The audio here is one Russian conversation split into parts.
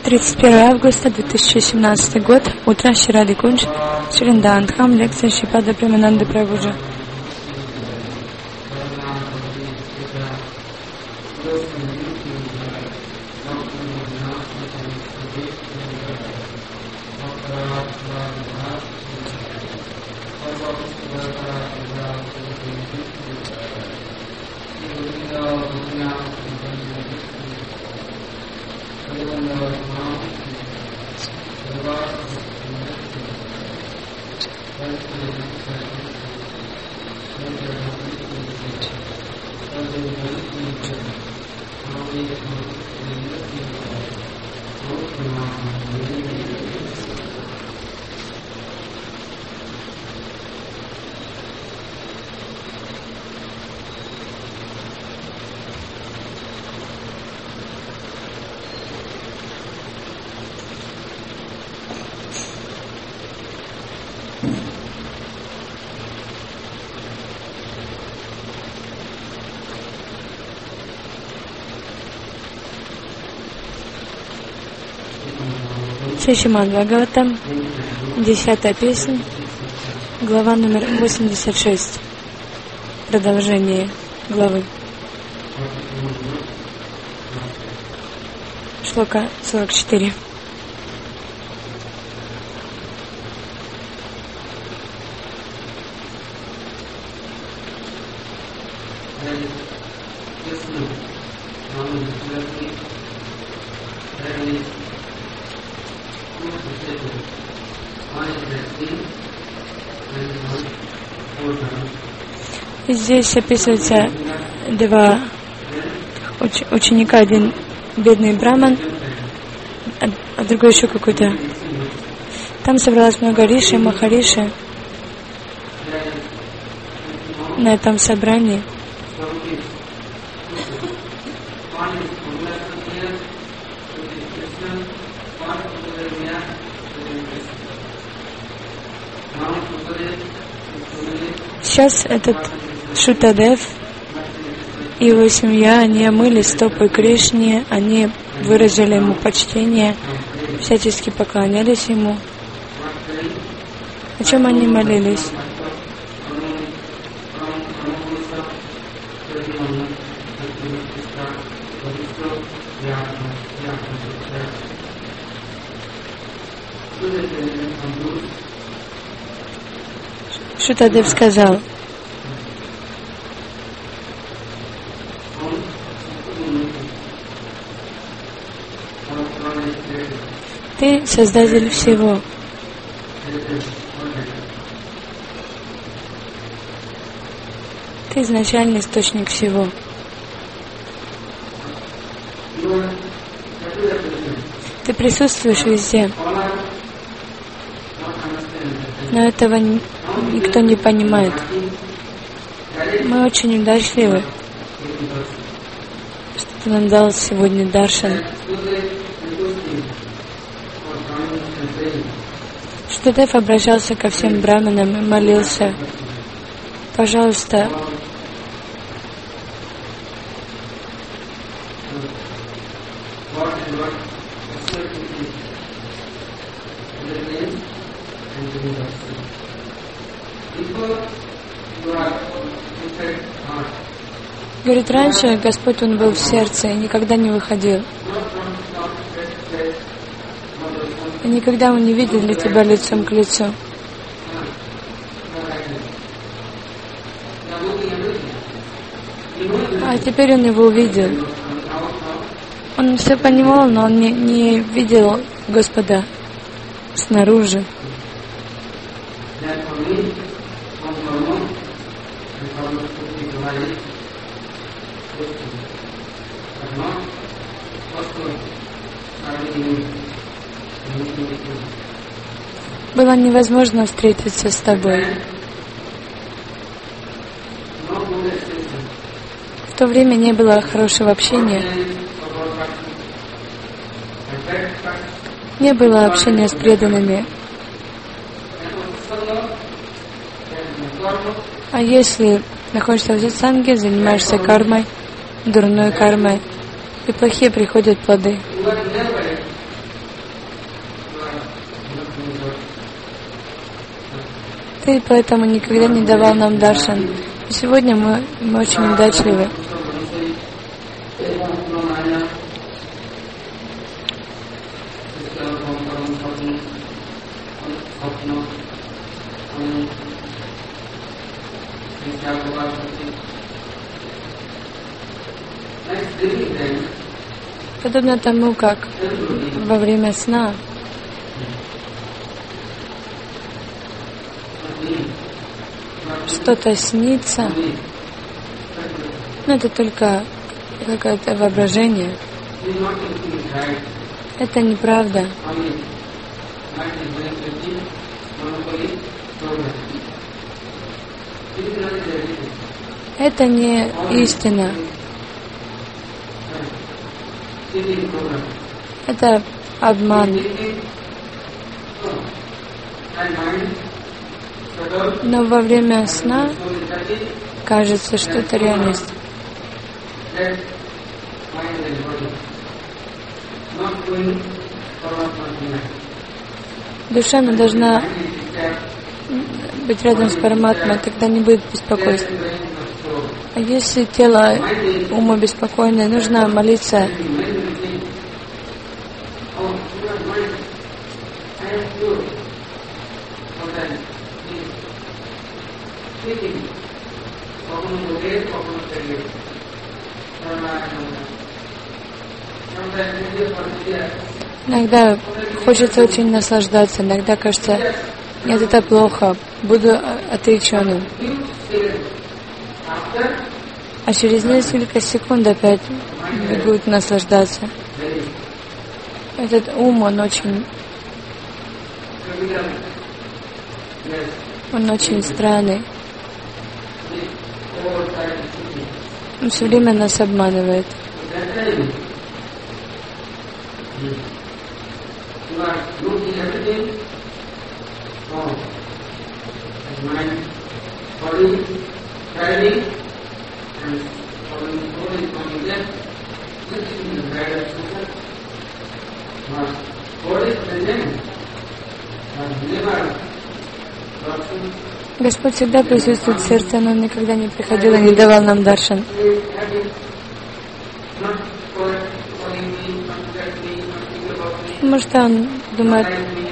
31 августа 2017 год. Утро. Шри Кунж. Шриндандхам. Лекция Шрипада Премананды Прабхуджи. Шримад Бхагаватам, 10-я песня, глава номер 86, продолжение главы. Шлока 44. И здесь описывается два ученика, один бедный браман, а другой еще какой-то. Там собралось много риши, махариши на этом собрании. Сейчас этот Шутадев и его семья, они омыли стопы Кришне, они выразили ему почтение, всячески поклонялись ему. О чем они молились? Шутадев сказал: ты создатель всего. Ты изначальный источник всего. Ты присутствуешь везде. Но этого никто не понимает. Мы очень удачливы, что ты нам дал сегодня даршан. Шутадев обращался ко всем браманам и молился: пожалуйста, говорит, раньше Господь, Он был в сердце и никогда не выходил. И никогда мы не видели Тебя лицом к лицу. А теперь Он его увидел. Он все понимал, но он не видел Господа снаружи. Было невозможно встретиться с Тобой. В то время не было хорошего общения. Не было общения с преданными. А если находишься в сатсанге, занимаешься кармой, дурной кармой, и плохие приходят плоды. Ты поэтому никогда не давал нам даршан. И сегодня мы очень удачливы. Подобно тому, как во время сна что-то снится, но это только какое-то воображение. Это неправда. Это не истина. Это обман. Но во время сна кажется, что это реальность. Душа, она должна быть рядом с Параматмой, тогда не будет беспокойства. А если тело ума беспокойное, нужно молиться. Иногда хочется очень наслаждаться, иногда кажется, нет, это плохо, буду отреченным. А через несколько секунд опять бегут наслаждаться. Этот ум, он очень странный. Он все время нас обманывает. Господь всегда присутствует в сердце, но Он никогда не приходил и не давал нам даршан. Потому что Он думает,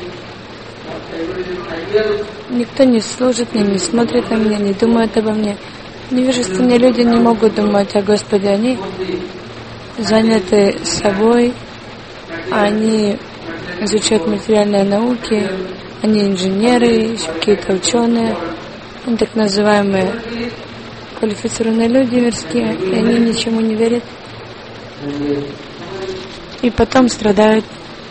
никто не служит мне, не смотрит на меня, не думает обо мне. Невежественные люди не могут думать о Господе, они заняты собой, они изучают материальные науки, они инженеры, еще какие-то ученые, они так называемые квалифицированные люди мирские, и они ничему не верят. И потом страдают.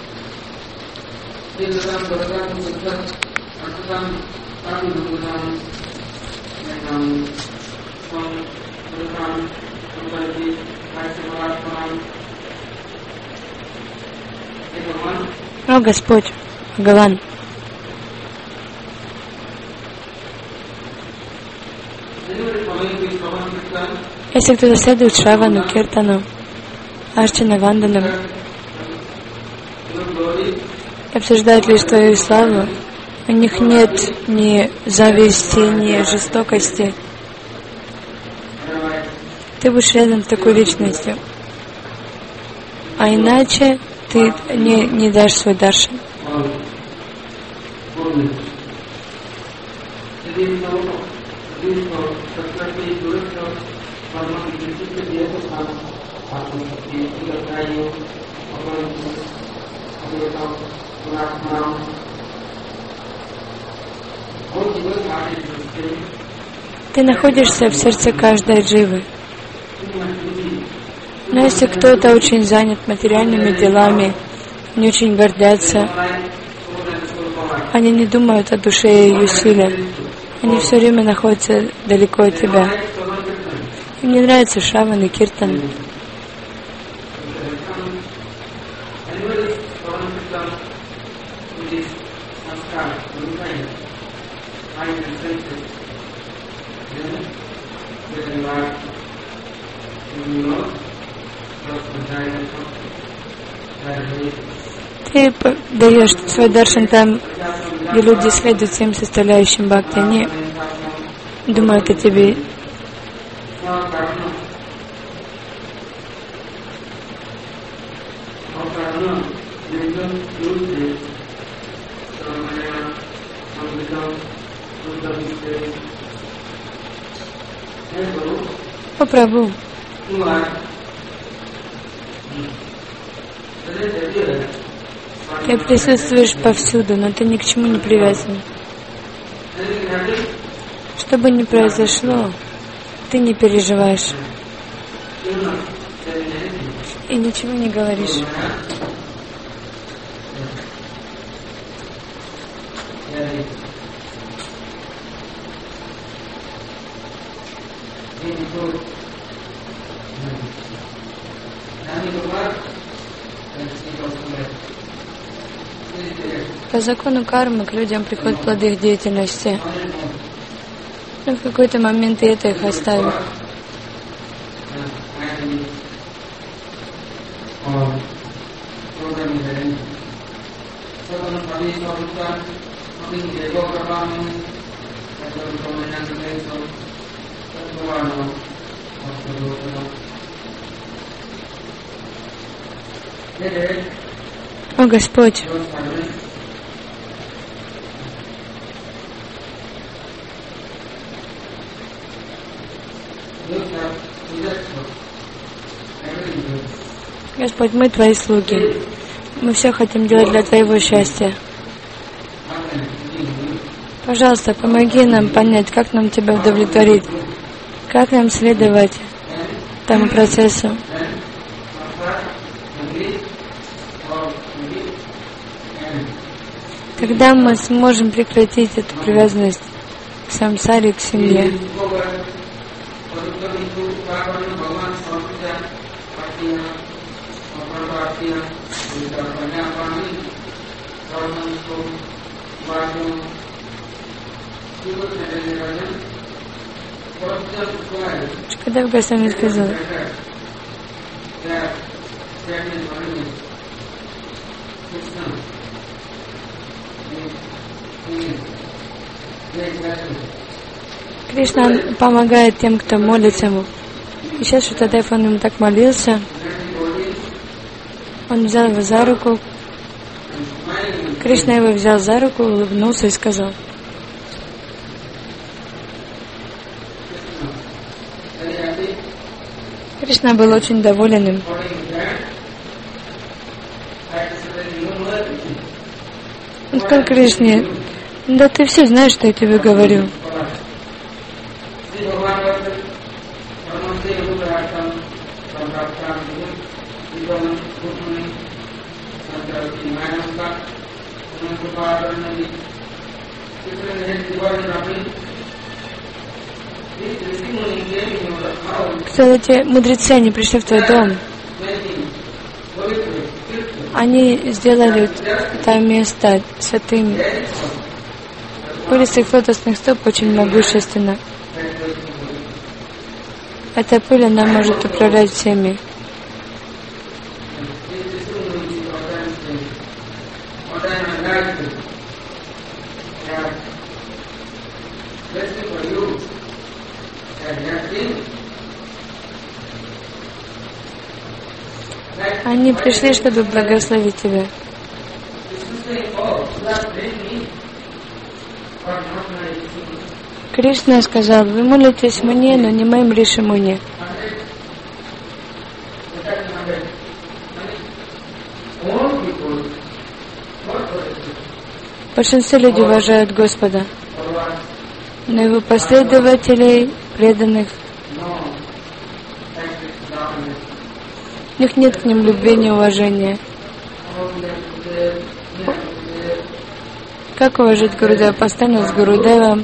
О Господь, Бхагаван, если кто-то следует Шравану, Киртану, Арчана, Ванданам и обсуждает лишь Твою славу, у них нет ни зависти, ни жестокости. Ты будешь рядом с такой личностью. А иначе ты не дашь свой даршан. Ты находишься в сердце каждой дживы. Но если кто-то очень занят материальными делами, не очень гордятся, они не думают о душе и ее силе, они все время находятся далеко от тебя. Им не нравится Шраван и Киртан. Ты даешь свой даршан там, где люди следуют всем составляющим бхакти, они думают о тебе. О, Прабху, ты присутствуешь повсюду, но ты ни к чему не привязан. Что бы ни произошло, ты не переживаешь и ничего не говоришь. По закону кармы к людям приходят плоды их деятельности. Но в какой-то момент и это их оставит. О Господь, Господь, мы Твои слуги. Мы все хотим делать для Твоего счастья. Пожалуйста, помоги нам понять, как нам Тебя удовлетворить, как нам следовать тому процессу. Тогда мы сможем прекратить эту привязанность к самсаре, к семье. Шукадев Госвами сказал: Кришна помогает тем, кто молится Ему. И сейчас Шукадев, он ему так молился. Он взял его за руку. Кришна его взял за руку, улыбнулся и сказал: Кришна был очень доволен им. Он сказал Кришне: да ты все знаешь, что я тебе говорю. Кстати, мудрецы, они пришли в твой дом. Они сделали это место святым. Пыль их лотосных стоп очень могущественна. Эта пыль, она может управлять всеми. Они пришли, чтобы благословить тебя. Кришна сказал: вы молитесь мне, но не моим Ришимуни. Большинство людей уважают Господа, но его последователей, преданных, у них нет к ним любви, ни уважения. Как уважать Гурудева? Постоянно с Гурудевом.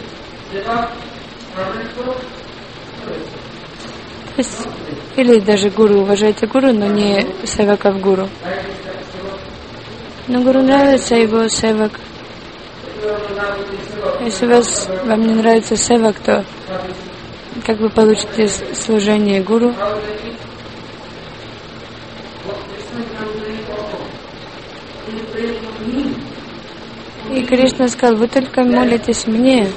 Или даже гуру. Уважайте гуру, но не севаков гуру. Но гуру нравится его севак. Если вам не нравится севак, то как вы получите служение гуру? И Кришна сказал: вы только молитесь мне.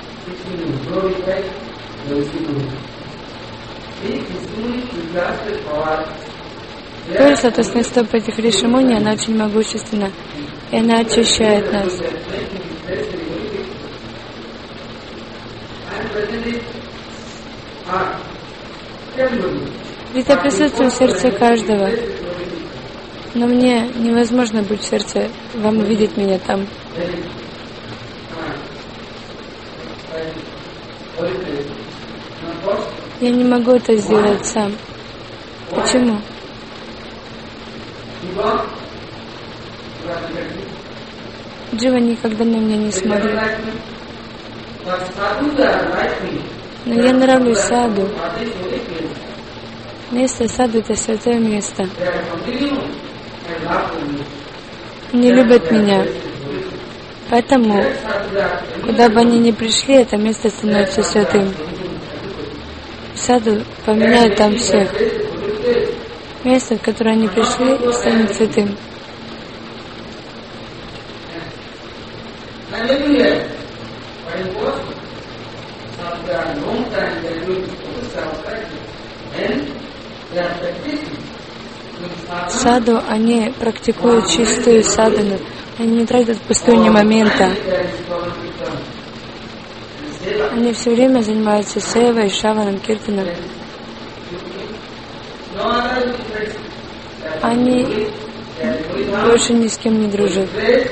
Польза лотосной стопы этих Ришимуни, она очень могущественна, и она очищает нас. Ведь я присутствую в сердце каждого, но мне невозможно быть в сердце, вам увидеть меня там. Я не могу это сделать сам. Почему? Джива никогда на меня не смотрит. Но я нравлюсь саду. Место саду — это святое место. Они любят меня. Поэтому, куда бы они ни пришли, это место становится святым. Саду поменяет там всех. Место, в которое они пришли, станет святым. Саду, они практикуют чистую садхану. Они не тратят пустую ни момента. Они все время занимаются севой, шаваном, киртаном. Они больше ни с кем не дружат.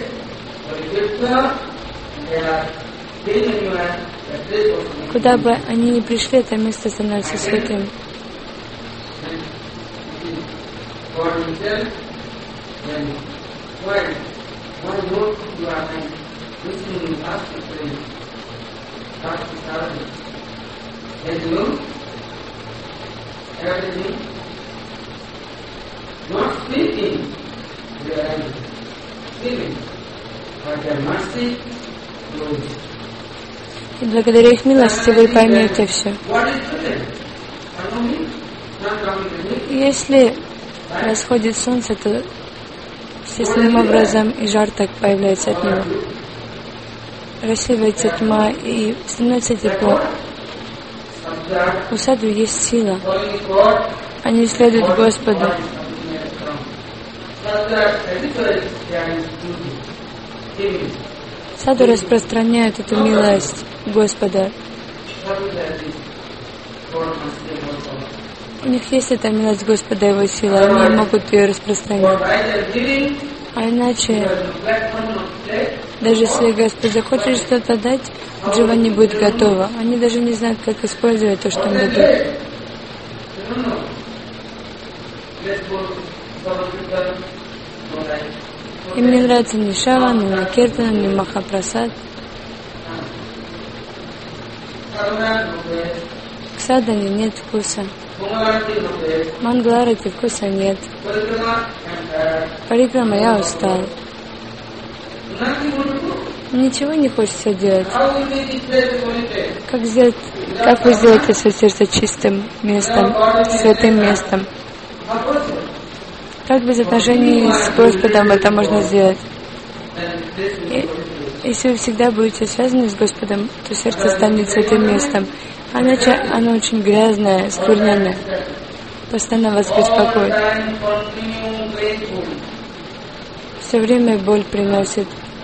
Куда бы они ни пришли, это место становится святым. И благодаря их милости вы поймете все. Если восходит солнце, то естественным образом и жар так появляется от него. Рассеивается тьма и становится тепло. У саду есть сила. Они следуют Господу. Саду распространяют эту милость Господа. У них есть эта милость Господа, Его сила, они могут ее распространять. А иначе, даже если Господь захочет что-то дать, Джива не будет готова. Они даже не знают, как использовать то, что им дадут. Им не нравится ни Шаван, ни Киртана, ни Махапрасад. К садане нет вкуса. Мангаларати вкуса нет. Парикрама, я устал. Ничего не хочется делать. Как вы сделаете свое сердце чистым местом, святым местом? Как без отношений с Господом это можно сделать? Если вы всегда будете связаны с Господом, то сердце станет святым местом. А иначе оно очень грязное, скверненное. Постоянно вас беспокоит. Все время боль приносит.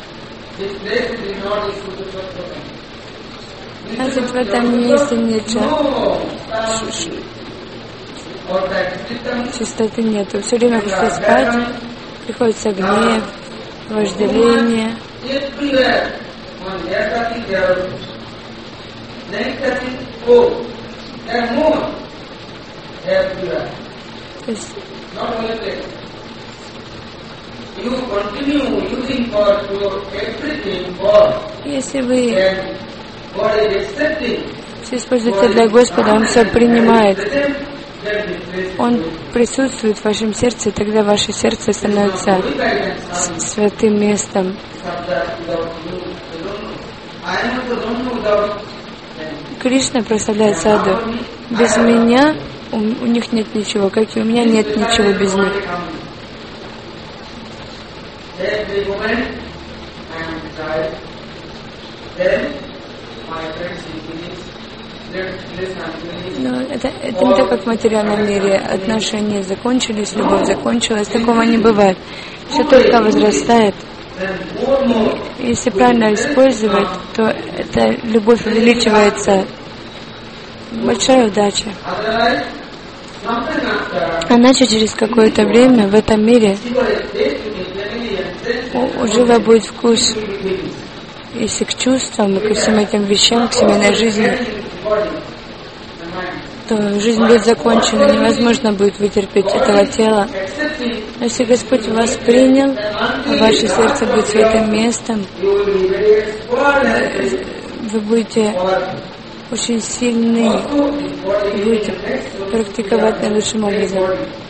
Значит, в этом месте нет чистоты нету. Все время хочется спать, приходится гнев, вожделение. То есть, если вы все используете для Господа, Он все принимает. Он присутствует в вашем сердце, и тогда ваше сердце становится святым местом. Кришна прославляет саду. Без меня у них нет ничего, как и у меня нет ничего без них. Но это не так, как в материальном мире. Отношения закончились, любовь закончилась. Такого не бывает. Все только возрастает. И если правильно использовать, то эта любовь увеличивается. Большая удача. Иначе через какое-то время в этом мире у Жива будет вкус, если к чувствам и ко всем этим вещам, к семейной жизни, то жизнь будет закончена, невозможно будет вытерпеть этого тела. Но если Господь вас принял, ваше сердце будет святым местом, вы будете очень сильны, будете практиковать наилучшим образом.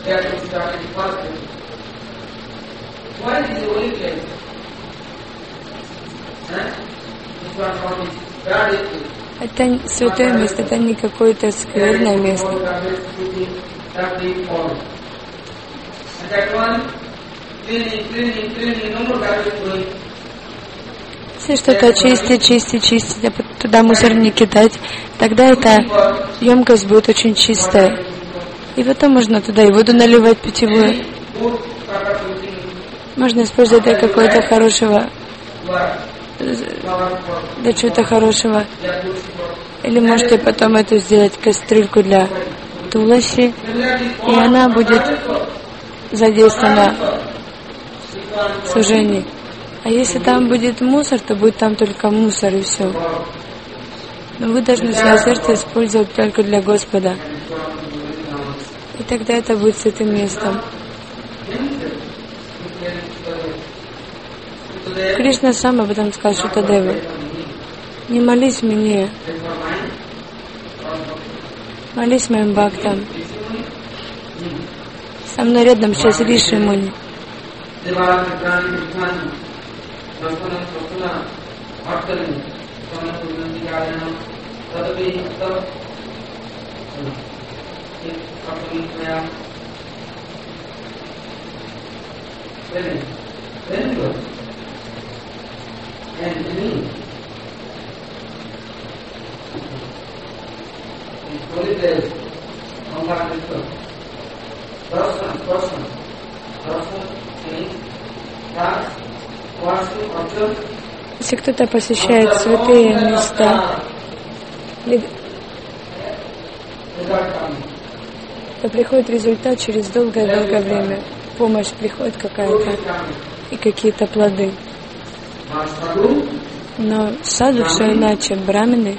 Это святое место, это не какое-то скверное место. Если что-то чистить, а туда мусор не кидать, тогда эта емкость будет очень чистая. И потом можно туда и воду наливать питьевую. Можно использовать для какого-то хорошего, для чего-то хорошего. Или можете потом эту сделать кастрюльку для туласи, и она будет задействована в служении. А если там будет мусор, то будет там только мусор и все. Но вы должны свое сердце использовать только для Господа. И тогда это будет святым местом. Кришна сам об этом сказал Шукадеву. Не молись мне, молись моим бхактам. Со мной рядом сейчас Риши Муни. Если кто-то посещает святые места, то приходит результат через долгое-долгое время. Помощь приходит какая-то и какие-то плоды. Но саду все иначе. Брамины,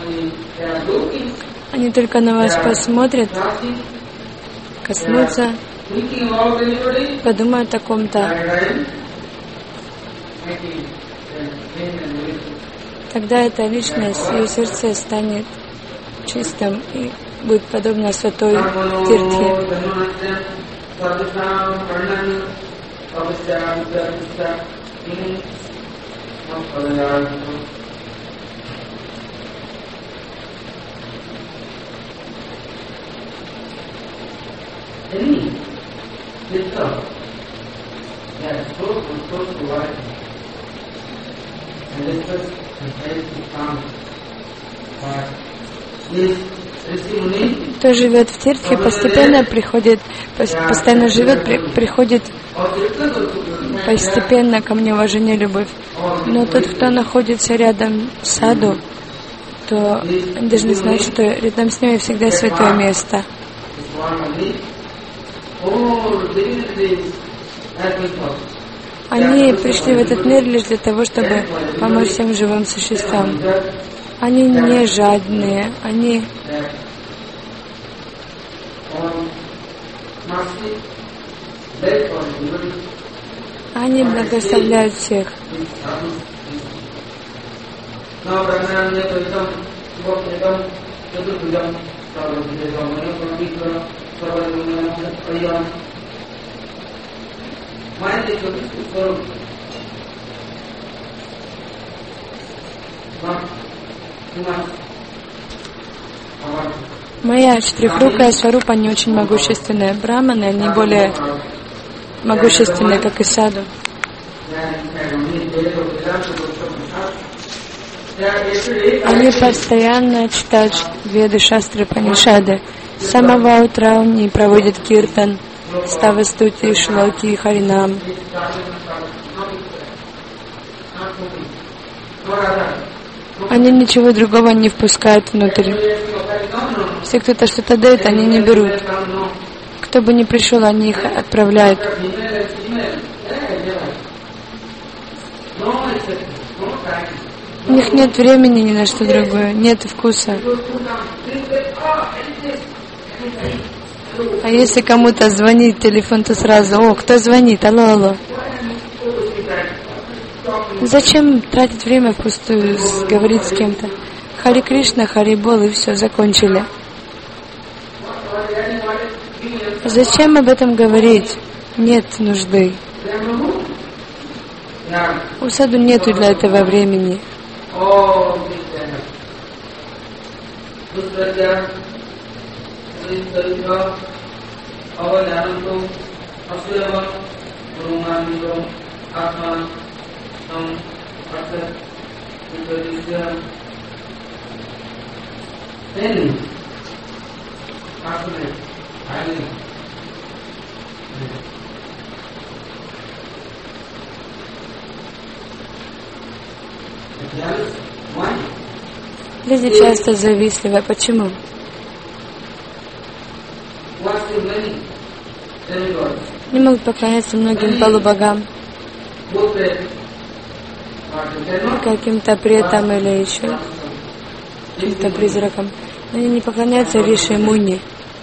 они только на вас посмотрят, коснутся, подумают о ком-то. Тогда эта личность, ее сердце станет чистым и будет подобно святой Тиртхе. Кто живет в Тиртхе, постепенно приходит, постоянно живет, приходит постепенно ко мне уважение, любовь. Но тот, кто находится рядом с саду, то они должны знать, что рядом с ним всегда святое место. Они пришли в этот мир лишь для того, чтобы помочь всем живым существам. Они не жадные, они благословляют всех. Моя четырехрукая сварупа не очень могущественная. Браманы, они более могущественные, как и саду. Они постоянно читают Веды, Шастры, Панишады. С самого утра они проводят киртан, ставастути, шлоки, харинам. Они ничего другого не впускают внутрь. Если кто-то что-то дает, они не берут. Кто бы ни пришел, они их отправляют. У них нет времени ни на что другое, нет вкуса. А если кому-то звонит телефон, то сразу: о, кто звонит? Алло, алло. Зачем тратить время впустую, говорить с кем-то? Хари Кришна, Хари Бол, и все, закончили. Зачем об этом говорить? Нет нужды. У саду нету для этого времени. Люди часто завистливы. Почему? Не могут поклоняться многим полубогам, каким-то претам или еще каким-то призракам. Но они не поклоняются Риши Муни.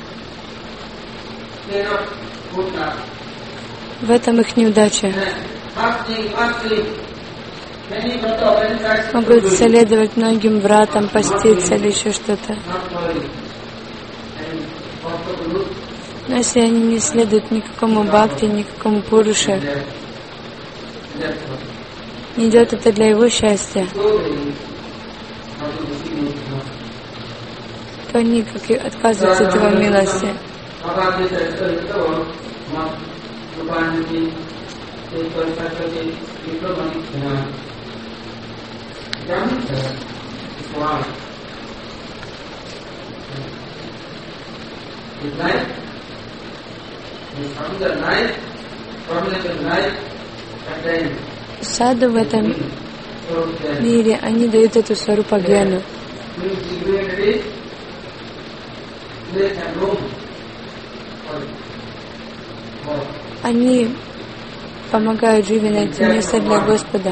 В этом их неудача. Могут следовать многим вратам, поститься или еще что-то. Но если они не следуют никакому бхакти, никакому пуруше, не идет это для его счастья, то они как и отказываются от его милости. Саду в этом мире, они дают эту сварупа гьяну. Они помогают Дживе найти место для Господа.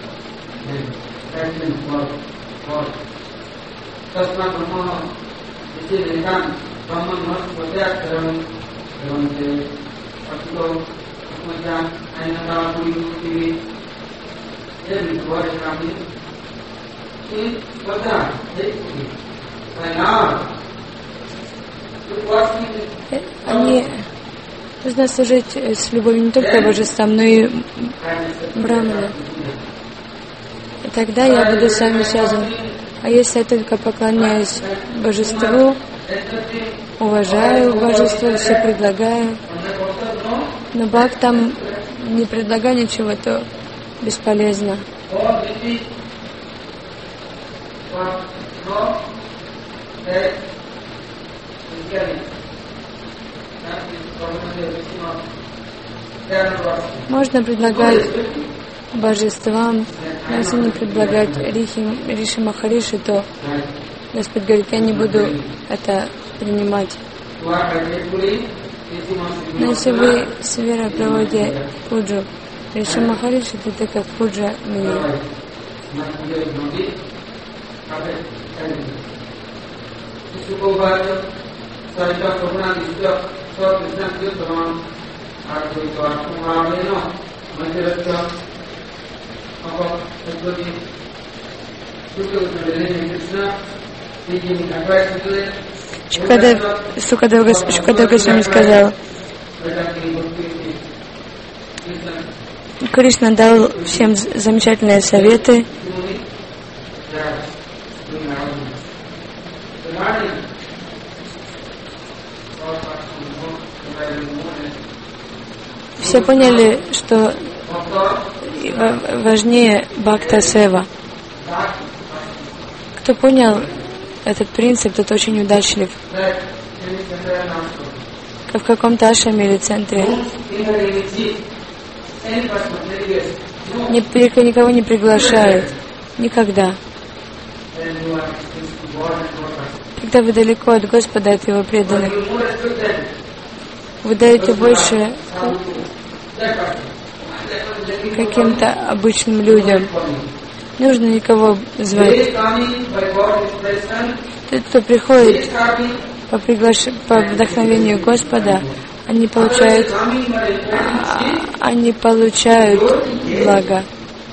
Они нужно служить с любовью не только божествам, но и браману. И тогда я буду с вами связан. А если я только поклоняюсь божеству, уважаю божество, все предлагаю, но бхактам не предлагаю ничего, то бесполезно. Можно предлагать божествам, но если не предлагать Риши Махариши, то Господь говорит: я не буду это принимать. Но если вы с верой проводите пуджу Риши Махариши, то это как пуджа мне. Шукадев Госвами сказал: Кришна дал всем замечательные советы. Все поняли, что важнее бхакта сева. Кто понял этот принцип, тот очень удачлив. Как в каком-то ашраме или центре. Никого не приглашают. Никогда. Когда вы далеко от Господа, от Его преданных, вы даете больше каким-то обычным людям. Не нужно никого звать. Тот, кто приходит по вдохновению Господа, они получают благо.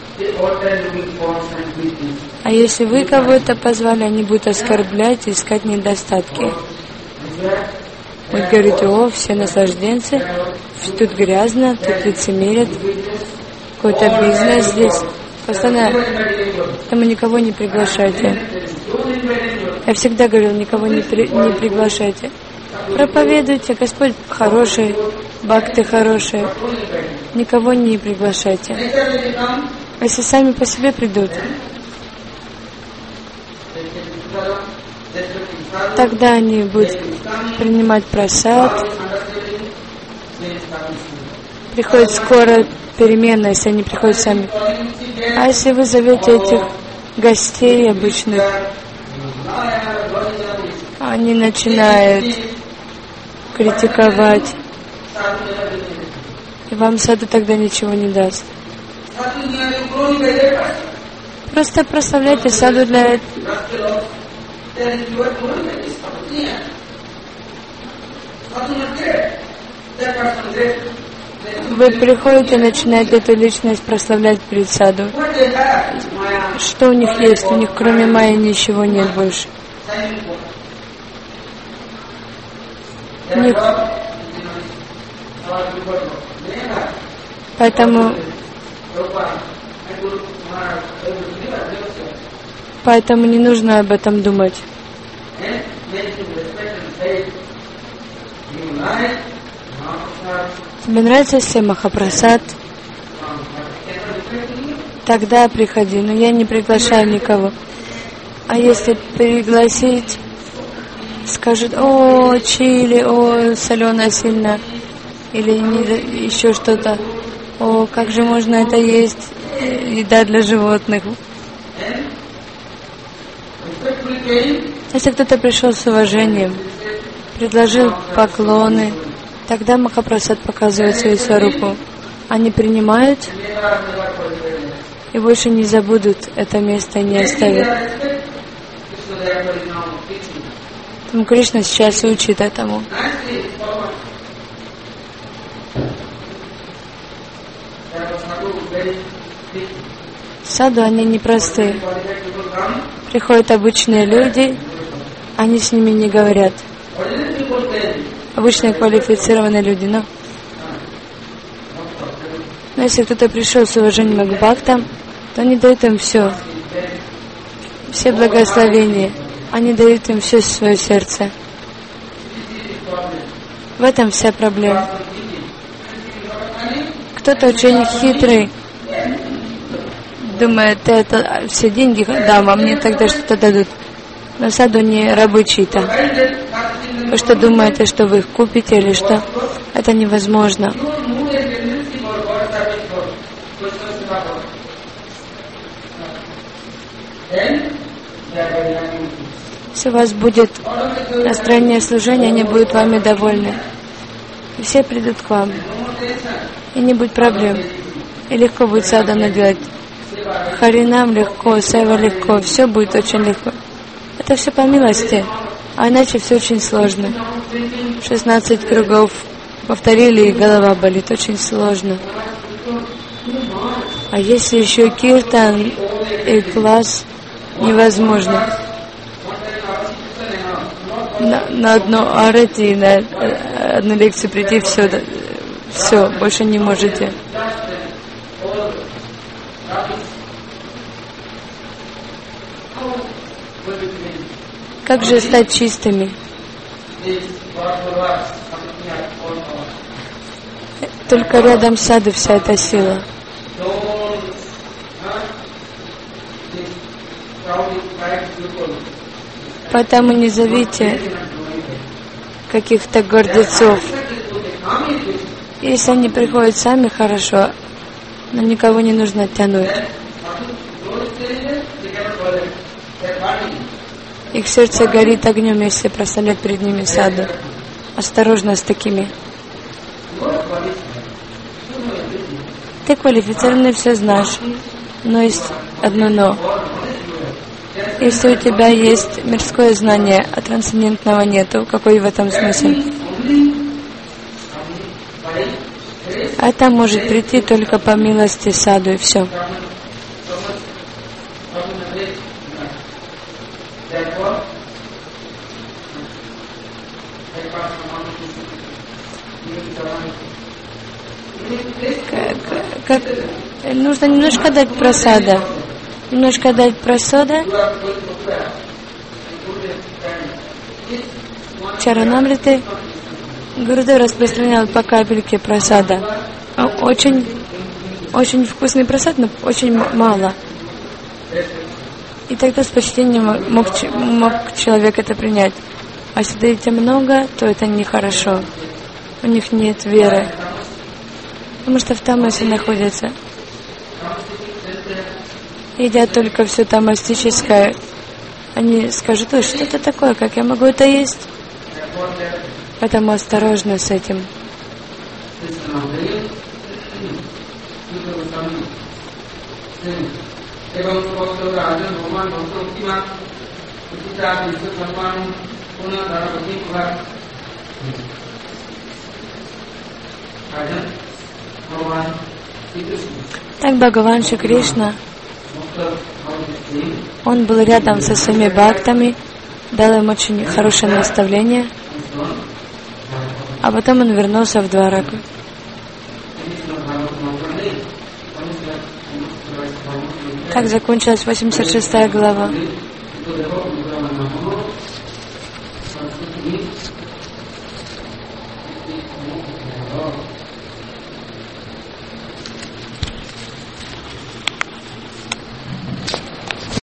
А если вы кого-то позвали, они будут оскорблять и искать недостатки. Будут говорить: о, все наслажденцы, тут грязно, тут лицемерят, какой-то бизнес здесь. Постоянно, поэтому никого не приглашайте. Я всегда говорил, никого не приглашайте. Проповедуйте, Господь хороший, бхакты хорошие. Никого не приглашайте. Если сами по себе придут, тогда они будут принимать прасад. Приходит скоро перемена, если они приходят сами. А если вы зовете этих гостей обычных, они начинают критиковать, и вам саду тогда ничего не даст. Просто прославляйте саду для этого. Вы приходите и начинаете эту личность прославлять перед саду. Что у них есть? У них кроме майи ничего нет больше. Поэтому не нужно об этом думать. Тебе нравится все Махапрасад? Тогда приходи. Но я не приглашаю никого. А если пригласить, скажут: о, чили, о, соленое сильно, или еще что-то. О, как же можно это есть? Еда для животных. Если кто-то пришел с уважением, предложил поклоны, тогда Махапрасад показывает свою сварупу. Они принимают и больше не забудут это место и не оставят. Поэтому Кришна сейчас учит этому. Саду, они непростые. Приходят обычные люди, они с ними не говорят. Обычные квалифицированные люди, но если кто-то пришел с уважением к бхактам, то они дают им все благословения. Они дают им все свое сердце. В этом вся проблема. Кто-то очень хитрый, думает: это все деньги дам, а мне тогда что-то дадут. Но саду не рабы чьи-то. Вы что думаете, что вы их купите или что? Это невозможно. Если у вас будет настроение служения, они будут вами довольны. И все придут к вам. И не будет проблем. И легко будет садану делать. Харинам легко, сейва легко. Все будет очень легко. Это все по милости. А иначе все очень сложно. 16 кругов повторили, и голова болит. Очень сложно. А если еще киртан и класс, невозможно. На одну арати, на одну лекцию прийти, все, больше не можете. Как же стать чистыми? Только рядом с саду вся эта сила. Поэтому не зовите каких-то гордецов. Если они приходят сами, хорошо, но никого не нужно тянуть. Их сердце горит огнем, если проставлять перед ними саду. Осторожно с такими. Ты квалифицированный, все знаешь, но есть одно но. Если у тебя есть мирское знание, а трансцендентного нету, какой в этом смысл? Это может прийти только по милости саду, и все. Нужно немножко дать просада. Немножко дать просада. Чаранамриты Гурудев распространял по капельке просада. Очень, очень вкусный просад, но очень мало. И тогда с почтением мог человек это принять. А если даете много, то это нехорошо. У них нет веры. Потому что в тамасе находятся. Едят только все тамастическое. Они скажут: ой, что это такое, как я могу это есть? Поэтому осторожно с этим. Так Бхагаван Шри Кришна, он был рядом со своими бхактами, дал им очень хорошее наставление, а потом он вернулся в Двараку. Так закончилась 86 глава.